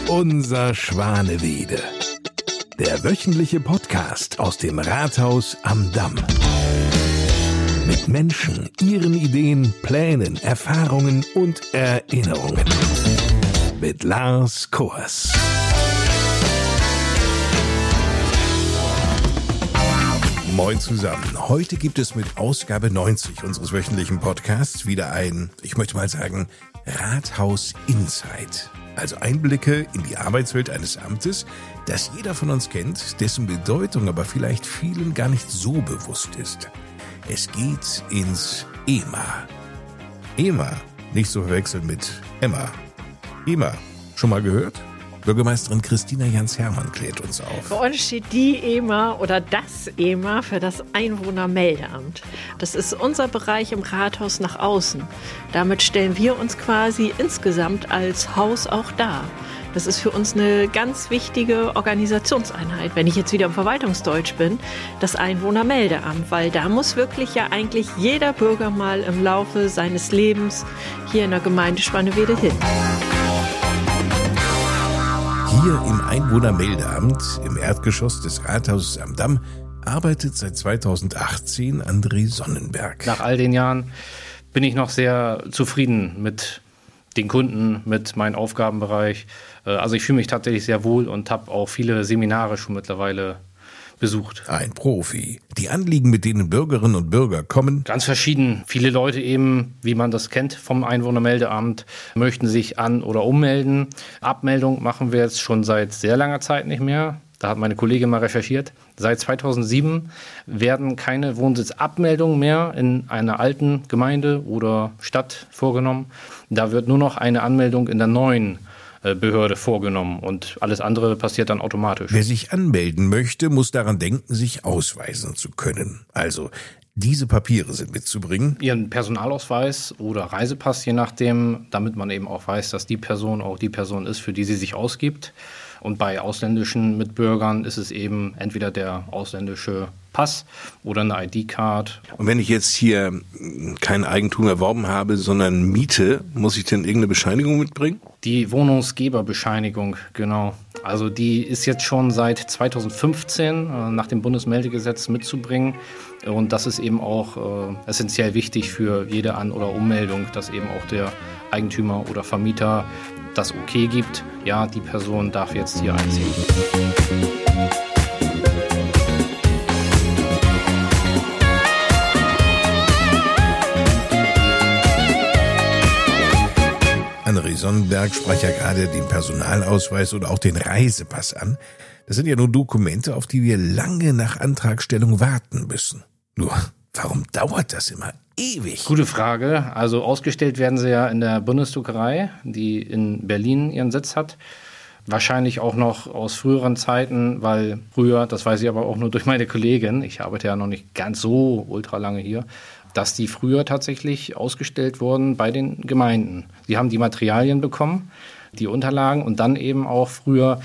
Unser Schwanewede. Der wöchentliche Podcast aus dem Rathaus am Damm. Mit Menschen, ihren Ideen, Plänen, Erfahrungen und Erinnerungen. Mit Lars Kors. Moin zusammen. Heute gibt es mit Ausgabe 90 unseres wöchentlichen Podcasts wieder ein, ich möchte mal sagen, Rathaus Insight. Also Einblicke in die Arbeitswelt eines Amtes, das jeder von uns kennt, dessen Bedeutung aber vielleicht vielen gar nicht so bewusst ist. Es geht ins EMA. EMA, nicht zu verwechseln mit Emma. EMA, schon mal gehört? Bürgermeisterin Christina Jans-Hermann klärt uns auf. Bei uns steht die EMA oder das EMA für das Einwohnermeldeamt. Das ist unser Bereich im Rathaus nach außen. Damit stellen wir uns quasi insgesamt als Haus auch dar. Das ist für uns eine ganz wichtige Organisationseinheit, wenn ich jetzt wieder im Verwaltungsdeutsch bin, das Einwohnermeldeamt, weil da muss wirklich ja eigentlich jeder Bürger mal im Laufe seines Lebens hier in der Gemeinde Schwanewede hin. Hier im Einwohnermeldeamt im Erdgeschoss des Rathauses am Damm arbeitet seit 2018 André Sonnenberg. Nach all den Jahren bin ich noch sehr zufrieden mit den Kunden, mit meinem Aufgabenbereich. Also ich fühle mich tatsächlich sehr wohl und habe auch viele Seminare schon mittlerweile besucht. Ein Profi. Die Anliegen, mit denen Bürgerinnen und Bürger kommen. Ganz verschieden. Viele Leute eben, wie man das kennt vom Einwohnermeldeamt, möchten sich an- oder ummelden. Abmeldung machen wir jetzt schon seit sehr langer Zeit nicht mehr. Da hat meine Kollegin mal recherchiert. Seit 2007 werden keine Wohnsitzabmeldungen mehr in einer alten Gemeinde oder Stadt vorgenommen. Da wird nur noch eine Anmeldung in der neuen Behörde vorgenommen und alles andere passiert dann automatisch. Wer sich anmelden möchte, muss daran denken, sich ausweisen zu können. Also diese Papiere sind mitzubringen. Ihren Personalausweis oder Reisepass, je nachdem, damit man eben auch weiß, dass die Person auch die Person ist, für die sie sich ausgibt. Und bei ausländischen Mitbürgern ist es eben entweder der ausländische Pass oder eine ID-Card. Und wenn ich jetzt hier kein Eigentum erworben habe, sondern miete, muss ich denn irgendeine Bescheinigung mitbringen? Die Wohnungsgeberbescheinigung, genau. Also die ist jetzt schon seit 2015 nach dem Bundesmeldegesetz mitzubringen. Und das ist eben auch essentiell wichtig für jede An- oder Ummeldung, dass eben auch der Eigentümer oder Vermieter das okay gibt. Ja, die Person darf jetzt hier einziehen. André Sonnenberg sprach ja gerade den Personalausweis oder auch den Reisepass an. Das sind ja nur Dokumente, auf die wir lange nach Antragstellung warten müssen. Nur, warum dauert das immer ewig? Gute Frage. Also ausgestellt werden sie ja in der Bundesdruckerei, die in Berlin ihren Sitz hat. Wahrscheinlich auch noch aus früheren Zeiten, weil früher, das weiß ich aber auch nur durch meine Kollegin, ich arbeite ja noch nicht ganz so ultra lange hier, dass die früher tatsächlich ausgestellt wurden bei den Gemeinden. Sie haben die Materialien bekommen, die Unterlagen und dann eben auch früher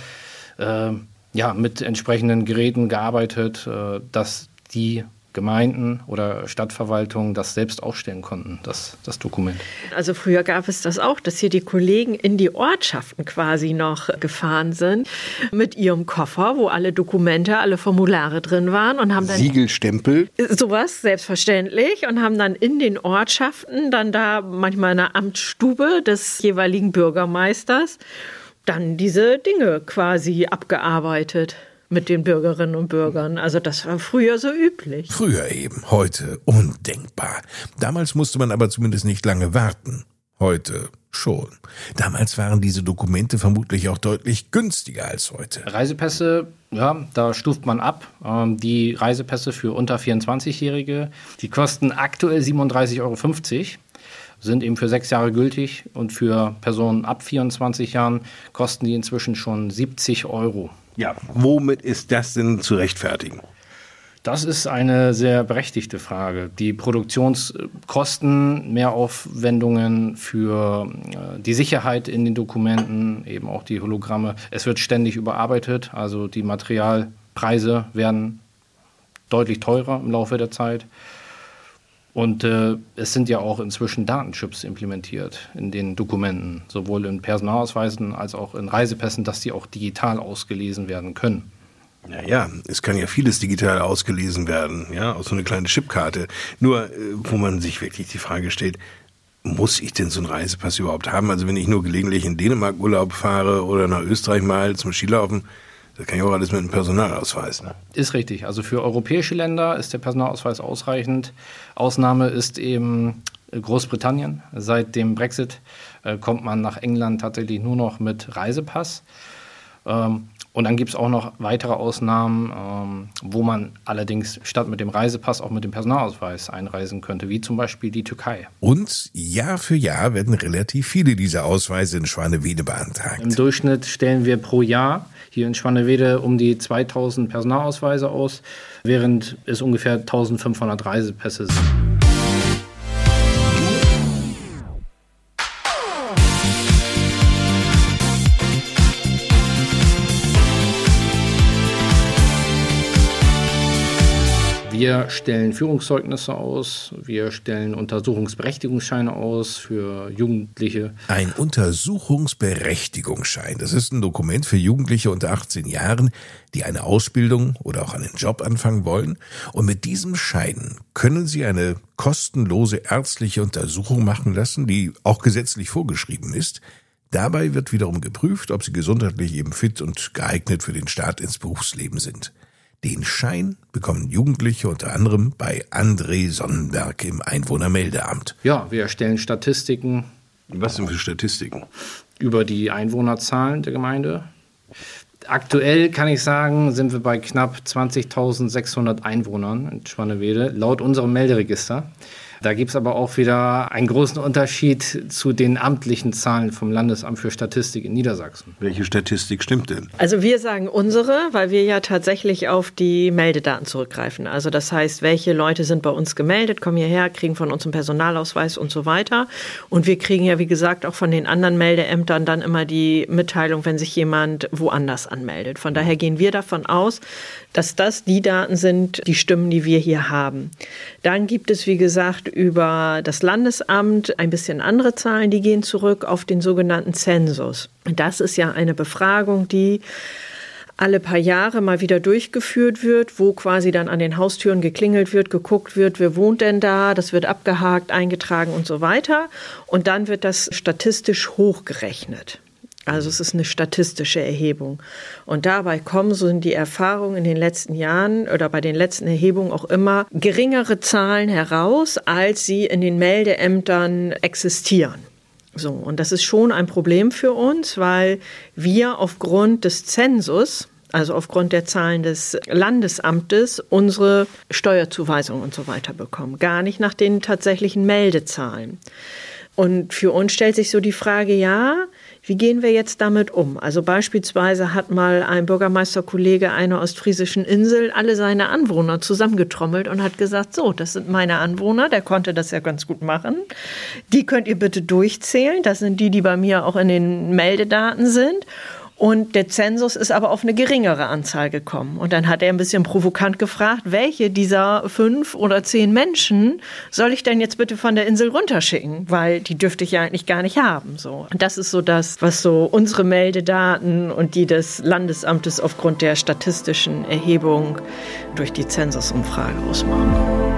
mit entsprechenden Geräten gearbeitet, dass die Gemeinden oder Stadtverwaltungen das selbst ausstellen konnten, das Dokument. Also früher gab es das auch, dass hier die Kollegen in die Ortschaften quasi noch gefahren sind mit ihrem Koffer, wo alle Dokumente, alle Formulare drin waren und haben dann Siegelstempel. Sowas, selbstverständlich, und haben dann in den Ortschaften dann da manchmal in der Amtsstube des jeweiligen Bürgermeisters dann diese Dinge quasi abgearbeitet mit den Bürgerinnen und Bürgern. Also das war früher so üblich. Früher eben, heute undenkbar. Damals musste man aber zumindest nicht lange warten. Heute schon. Damals waren diese Dokumente vermutlich auch deutlich günstiger als heute. Reisepässe, ja, da stuft man ab. Die Reisepässe für unter 24-Jährige, die kosten aktuell 37,50 Euro. Sind eben für 6 Jahre gültig und für Personen ab 24 Jahren kosten die inzwischen schon 70 Euro. Ja, womit ist das denn zu rechtfertigen? Das ist eine sehr berechtigte Frage. Die Produktionskosten, Mehraufwendungen für die Sicherheit in den Dokumenten, eben auch die Hologramme. Es wird ständig überarbeitet, also die Materialpreise werden deutlich teurer im Laufe der Zeit. Und es sind ja auch inzwischen Datenchips implementiert in den Dokumenten, sowohl in Personalausweisen als auch in Reisepässen, dass die auch digital ausgelesen werden können. Ja, es kann ja vieles digital ausgelesen werden, ja, aus so einer kleinen Chipkarte. Nur, wo man sich wirklich die Frage stellt, muss ich denn so einen Reisepass überhaupt haben? Also wenn ich nur gelegentlich in Dänemark Urlaub fahre oder nach Österreich mal zum Skilaufen, das kann ich auch alles mit einem Personalausweis. Ne? Ist richtig. Also für europäische Länder ist der Personalausweis ausreichend. Ausnahme ist eben Großbritannien. Seit dem Brexit kommt man nach England tatsächlich nur noch mit Reisepass. Und dann gibt es auch noch weitere Ausnahmen, wo man allerdings statt mit dem Reisepass auch mit dem Personalausweis einreisen könnte, wie zum Beispiel die Türkei. Und Jahr für Jahr werden relativ viele dieser Ausweise in Schwanewede beantragt. Im Durchschnitt stellen wir pro Jahr hier in Schwanewede um die 2000 Personalausweise aus, während es ungefähr 1500 Reisepässe sind. Wir stellen Führungszeugnisse aus, wir stellen Untersuchungsberechtigungsscheine aus für Jugendliche. Ein Untersuchungsberechtigungsschein, das ist ein Dokument für Jugendliche unter 18 Jahren, die eine Ausbildung oder auch einen Job anfangen wollen. Und mit diesem Schein können sie eine kostenlose ärztliche Untersuchung machen lassen, die auch gesetzlich vorgeschrieben ist. Dabei wird wiederum geprüft, ob sie gesundheitlich eben fit und geeignet für den Start ins Berufsleben sind. Den Schein bekommen Jugendliche unter anderem bei André Sonnenberg im Einwohnermeldeamt. Ja, wir erstellen Statistiken. Was denn für Statistiken? Über die Einwohnerzahlen der Gemeinde. Aktuell kann ich sagen, sind wir bei knapp 20.600 Einwohnern in Schwanewede, laut unserem Melderegister. Da gibt es aber auch wieder einen großen Unterschied zu den amtlichen Zahlen vom Landesamt für Statistik in Niedersachsen. Welche Statistik stimmt denn? Also wir sagen unsere, weil wir ja tatsächlich auf die Meldedaten zurückgreifen. Also das heißt, welche Leute sind bei uns gemeldet, kommen hierher, kriegen von uns einen Personalausweis und so weiter. Und wir kriegen ja, wie gesagt, auch von den anderen Meldeämtern dann immer die Mitteilung, wenn sich jemand woanders anmeldet. Von daher gehen wir davon aus, dass das die Daten sind, die Stimmen, die wir hier haben. Dann gibt es, wie gesagt, über das Landesamt ein bisschen andere Zahlen, die gehen zurück auf den sogenannten Zensus. Das ist ja eine Befragung, die alle paar Jahre mal wieder durchgeführt wird, wo quasi dann an den Haustüren geklingelt wird, geguckt wird, wer wohnt denn da, das wird abgehakt, eingetragen und so weiter. Und dann wird das statistisch hochgerechnet. Also es ist eine statistische Erhebung. Und dabei kommen, so sind die Erfahrungen in den letzten Jahren oder bei den letzten Erhebungen auch immer geringere Zahlen heraus, als sie in den Meldeämtern existieren. So, und das ist schon ein Problem für uns, weil wir aufgrund des Zensus, also aufgrund der Zahlen des Landesamtes, unsere Steuerzuweisungen und so weiter bekommen. Gar nicht nach den tatsächlichen Meldezahlen. Und für uns stellt sich so die Frage, ja, wie gehen wir jetzt damit um? Also beispielsweise hat mal ein Bürgermeisterkollege einer ostfriesischen Insel alle seine Anwohner zusammengetrommelt und hat gesagt, so, das sind meine Anwohner, der konnte das ja ganz gut machen. Die könnt ihr bitte durchzählen, das sind die bei mir auch in den Meldedaten sind. Und der Zensus ist aber auf eine geringere Anzahl gekommen. Und dann hat er ein bisschen provokant gefragt, welche dieser 5 oder 10 Menschen soll ich denn jetzt bitte von der Insel runterschicken? Weil die dürfte ich ja eigentlich gar nicht haben. So. Und das ist so das, was so unsere Meldedaten und die des Landesamtes aufgrund der statistischen Erhebung durch die Zensusumfrage ausmachen.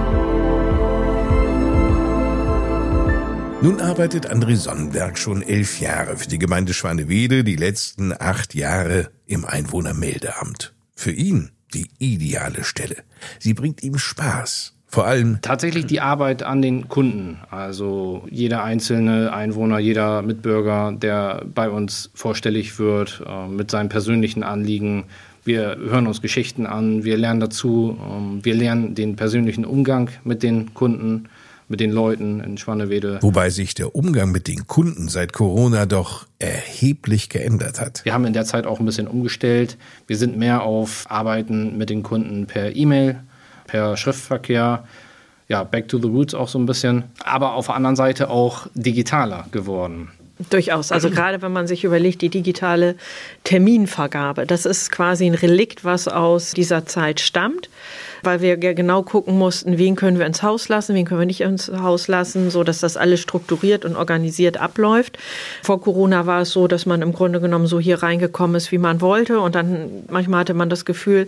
Nun arbeitet André Sonnenberg schon 11 Jahre für die Gemeinde Schwanewede, die letzten 8 Jahre im Einwohnermeldeamt. Für ihn die ideale Stelle. Sie bringt ihm Spaß. Vor allem tatsächlich die Arbeit an den Kunden. Also jeder einzelne Einwohner, jeder Mitbürger, der bei uns vorstellig wird mit seinen persönlichen Anliegen. Wir hören uns Geschichten an, wir lernen dazu, wir lernen den persönlichen Umgang mit den Kunden, mit den Leuten in Schwanewede. Wobei sich der Umgang mit den Kunden seit Corona doch erheblich geändert hat. Wir haben in der Zeit auch ein bisschen umgestellt. Wir sind mehr auf Arbeiten mit den Kunden per E-Mail, per Schriftverkehr. Ja, back to the roots auch so ein bisschen. Aber auf der anderen Seite auch digitaler geworden. Durchaus. Also gerade wenn man sich überlegt, die digitale Terminvergabe, das ist quasi ein Relikt, was aus dieser Zeit stammt. weil wir ja genau gucken mussten, wen können wir ins Haus lassen, wen können wir nicht ins Haus lassen, so dass das alles strukturiert und organisiert abläuft. Vor Corona war es so, dass man im Grunde genommen so hier reingekommen ist, wie man wollte, und dann manchmal hatte man das Gefühl,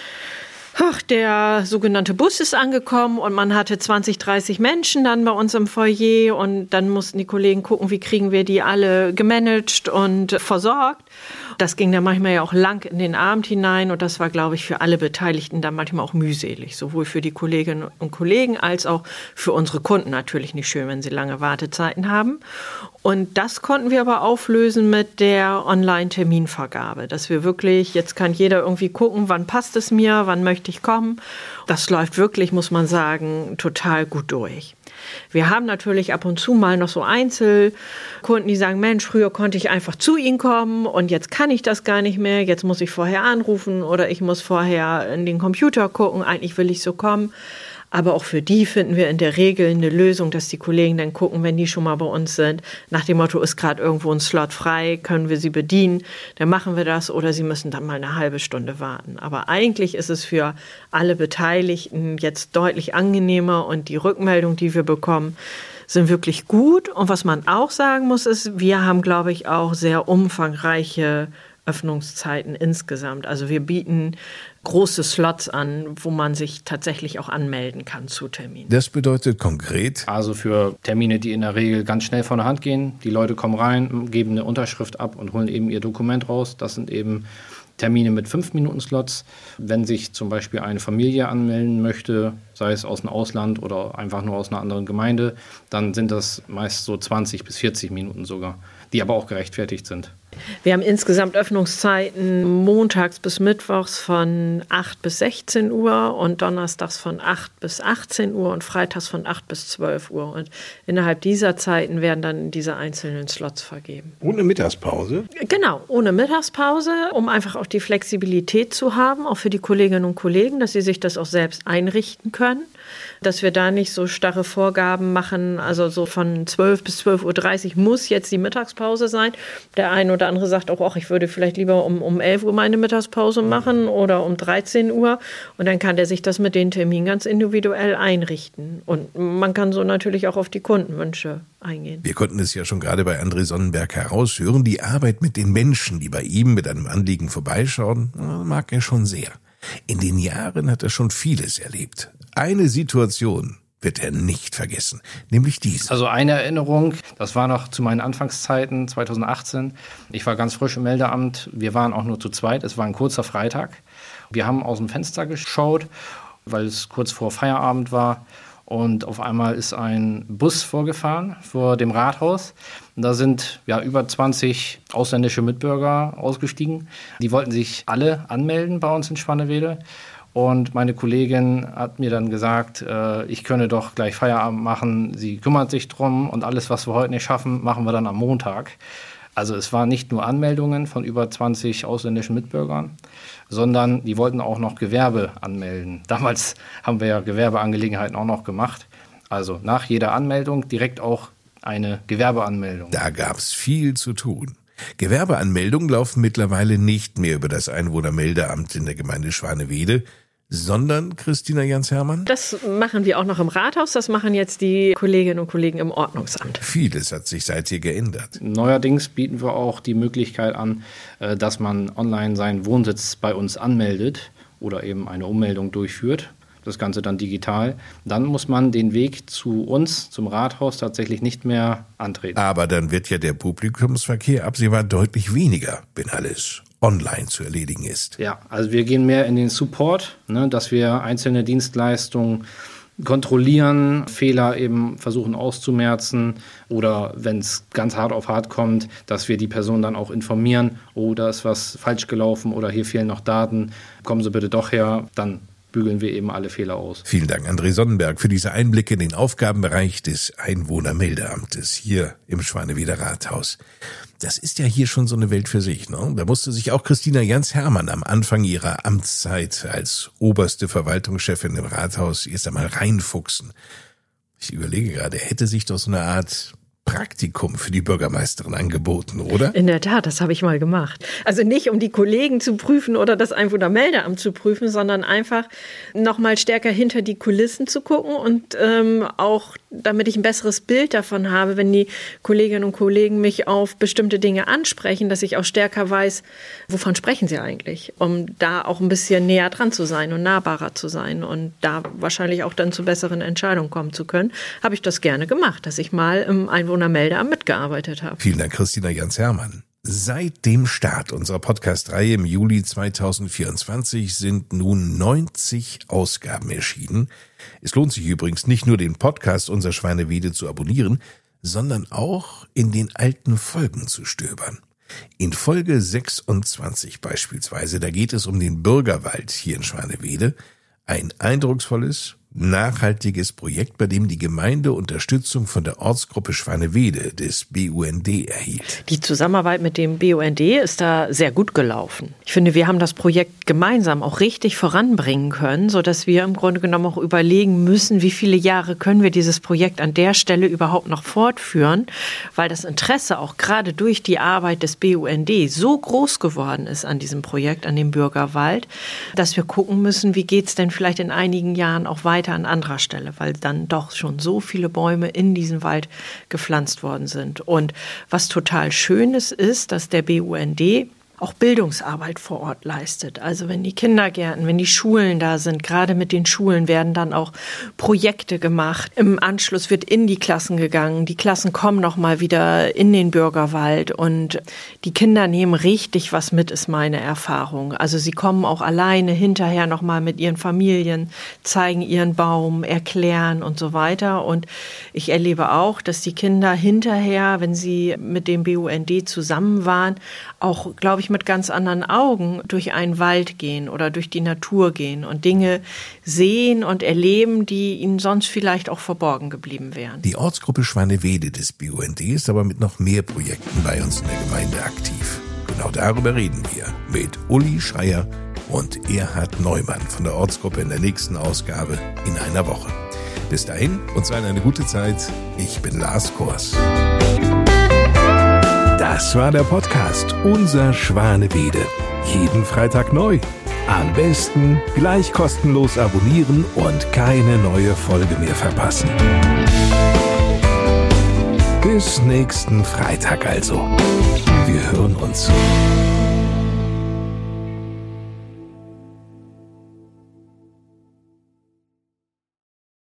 ach, der sogenannte Bus ist angekommen und man hatte 20, 30 Menschen dann bei uns im Foyer, und dann mussten die Kollegen gucken, wie kriegen wir die alle gemanagt und versorgt. Das ging dann manchmal ja auch lang in den Abend hinein, und das war, glaube ich, für alle Beteiligten dann manchmal auch mühselig. Sowohl für die Kolleginnen und Kollegen als auch für unsere Kunden natürlich nicht schön, wenn sie lange Wartezeiten haben. Und das konnten wir aber auflösen mit der Online-Terminvergabe, dass wir wirklich, jetzt kann jeder irgendwie gucken, wann passt es mir, wann möchte ich kommen. Das läuft wirklich, muss man sagen, total gut durch. Wir haben natürlich ab und zu mal noch so Einzelkunden, die sagen, Mensch, früher konnte ich einfach zu Ihnen kommen und jetzt kann ich das gar nicht mehr. Jetzt muss ich vorher anrufen oder ich muss vorher in den Computer gucken. Eigentlich will ich so kommen. Aber auch für die finden wir in der Regel eine Lösung, dass die Kollegen dann gucken, wenn die schon mal bei uns sind, nach dem Motto, ist gerade irgendwo ein Slot frei, können wir sie bedienen, dann machen wir das, oder sie müssen dann mal eine halbe Stunde warten. Aber eigentlich ist es für alle Beteiligten jetzt deutlich angenehmer, und die Rückmeldung, die wir bekommen, sind wirklich gut. Und was man auch sagen muss, ist, wir haben, glaube ich, auch sehr umfangreiche Öffnungszeiten insgesamt. Also wir bieten große Slots an, wo man sich tatsächlich auch anmelden kann zu Terminen. Das bedeutet konkret? Also für Termine, die in der Regel ganz schnell von der Hand gehen. Die Leute kommen rein, geben eine Unterschrift ab und holen eben ihr Dokument raus. Das sind eben Termine mit 5-Minuten-Slots. Wenn sich zum Beispiel eine Familie anmelden möchte, sei es aus dem Ausland oder einfach nur aus einer anderen Gemeinde, dann sind das meist so 20 bis 40 Minuten sogar, die aber auch gerechtfertigt sind. Wir haben insgesamt Öffnungszeiten montags bis mittwochs von 8 bis 16 Uhr und donnerstags von 8 bis 18 Uhr und freitags von 8 bis 12 Uhr. Und innerhalb dieser Zeiten werden dann diese einzelnen Slots vergeben. Ohne Mittagspause? Genau, ohne Mittagspause, um einfach auch die Flexibilität zu haben, auch für die Kolleginnen und Kollegen, dass sie sich das auch selbst einrichten können. Dass wir da nicht so starre Vorgaben machen, also so von 12 bis 12.30 Uhr muss jetzt die Mittagspause sein. Der eine oder andere sagt auch, ach, ich würde vielleicht lieber um 11 Uhr meine Mittagspause machen oder um 13 Uhr. Und dann kann der sich das mit den Terminen ganz individuell einrichten. Und man kann so natürlich auch auf die Kundenwünsche eingehen. Wir konnten es ja schon gerade bei André Sonnenberg heraushören. Die Arbeit mit den Menschen, die bei ihm mit einem Anliegen vorbeischauen, mag er schon sehr. In den Jahren hat er schon vieles erlebt. Eine Situation wird er nicht vergessen, nämlich diese. Also eine Erinnerung, das war noch zu meinen Anfangszeiten, 2018. Ich war ganz frisch im Meldeamt, wir waren auch nur zu zweit, es war ein kurzer Freitag. Wir haben aus dem Fenster geschaut, weil es kurz vor Feierabend war. Und auf einmal ist ein Bus vorgefahren vor dem Rathaus. Und da sind über 20 ausländische Mitbürger ausgestiegen. Die wollten sich alle anmelden bei uns in Schwannewede. Und meine Kollegin hat mir dann gesagt, ich könne doch gleich Feierabend machen. Sie kümmert sich drum und alles, was wir heute nicht schaffen, machen wir dann am Montag. Also es waren nicht nur Anmeldungen von über 20 ausländischen Mitbürgern, sondern die wollten auch noch Gewerbe anmelden. Damals haben wir ja Gewerbeangelegenheiten auch noch gemacht. Also nach jeder Anmeldung direkt auch eine Gewerbeanmeldung. Da gab es viel zu tun. Gewerbeanmeldungen laufen mittlerweile nicht mehr über das Einwohnermeldeamt in der Gemeinde Schwanewede, sondern, Christina Jans-Hermann? Das machen wir auch noch im Rathaus, das machen jetzt die Kolleginnen und Kollegen im Ordnungsamt. Vieles hat sich seither geändert. Neuerdings bieten wir auch die Möglichkeit an, dass man online seinen Wohnsitz bei uns anmeldet oder eben eine Ummeldung durchführt. Das Ganze dann digital. Dann muss man den Weg zu uns, zum Rathaus, tatsächlich nicht mehr antreten. Aber dann wird ja der Publikumsverkehr absehbar deutlich weniger, wenn alles online zu erledigen ist. Ja, also wir gehen mehr in den Support, dass wir einzelne Dienstleistungen kontrollieren, Fehler eben versuchen auszumerzen oder wenn es ganz hart auf hart kommt, dass wir die Person dann auch informieren, oh, da ist was falsch gelaufen oder hier fehlen noch Daten, kommen Sie bitte doch her, dann bügeln wir eben alle Fehler aus. Vielen Dank, André Sonnenberg, für diese Einblicke in den Aufgabenbereich des Einwohnermeldeamtes hier im Schwaneweder Rathaus. Das ist ja hier schon so eine Welt für sich, ne? Da musste sich auch Christina Jans-Hermann am Anfang ihrer Amtszeit als oberste Verwaltungschefin im Rathaus erst einmal reinfuchsen. Ich überlege gerade, hätte sich doch so eine Art Praktikum für die Bürgermeisterin angeboten, oder? In der Tat, das habe ich mal gemacht. Also nicht, um die Kollegen zu prüfen oder das Einwohnermeldeamt zu prüfen, sondern einfach noch mal stärker hinter die Kulissen zu gucken und auch, damit ich ein besseres Bild davon habe, wenn die Kolleginnen und Kollegen mich auf bestimmte Dinge ansprechen, dass ich auch stärker weiß, wovon sprechen sie eigentlich, um da auch ein bisschen näher dran zu sein und nahbarer zu sein und da wahrscheinlich auch dann zu besseren Entscheidungen kommen zu können, habe ich das gerne gemacht, dass ich mal im Einwohnermeldeamt mitgearbeitet habe. Vielen Dank, Christina Jans-Hermann. Seit dem Start unserer Podcast-Reihe im Juli 2024 sind nun 90 Ausgaben erschienen. Es lohnt sich übrigens nicht nur, den Podcast Unser Schwaneweide zu abonnieren, sondern auch in den alten Folgen zu stöbern. In Folge 26 beispielsweise, da geht es um den Bürgerwald hier in Schwaneweide. Ein eindrucksvolles, nachhaltiges Projekt, bei dem die Gemeinde Unterstützung von der Ortsgruppe Schwaneweide des BUND erhielt. Die Zusammenarbeit mit dem BUND ist da sehr gut gelaufen. Ich finde, wir haben das Projekt gemeinsam auch richtig voranbringen können, sodass wir im Grunde genommen auch überlegen müssen, wie viele Jahre können wir dieses Projekt an der Stelle überhaupt noch fortführen, weil das Interesse auch gerade durch die Arbeit des BUND so groß geworden ist an diesem Projekt, an dem Bürgerwald, dass wir gucken müssen, wie geht es denn vielleicht in einigen Jahren auch weiter an anderer Stelle, weil dann doch schon so viele Bäume in diesen Wald gepflanzt worden sind. Und was total Schönes ist, dass der BUND auch Bildungsarbeit vor Ort leistet. Also wenn die Kindergärten, wenn die Schulen da sind, gerade mit den Schulen werden dann auch Projekte gemacht. Im Anschluss wird in die Klassen gegangen. Die Klassen kommen noch mal wieder in den Bürgerwald und die Kinder nehmen richtig was mit, ist meine Erfahrung. Also sie kommen auch alleine hinterher noch mal mit ihren Familien, zeigen ihren Baum, erklären und so weiter. Und ich erlebe auch, dass die Kinder hinterher, wenn sie mit dem BUND zusammen waren, auch, glaube ich, mit ganz anderen Augen durch einen Wald gehen oder durch die Natur gehen und Dinge sehen und erleben, die ihnen sonst vielleicht auch verborgen geblieben wären. Die Ortsgruppe Schwaneweide des BUND ist aber mit noch mehr Projekten bei uns in der Gemeinde aktiv. Genau darüber reden wir mit Uli Schreier und Erhard Neumann von der Ortsgruppe in der nächsten Ausgabe in einer Woche. Bis dahin, uns allen eine gute Zeit. Ich bin Lars Kors. Das war der Podcast Unser Schwaneweide. Jeden Freitag neu. Am besten gleich kostenlos abonnieren und keine neue Folge mehr verpassen. Bis nächsten Freitag also. Wir hören uns.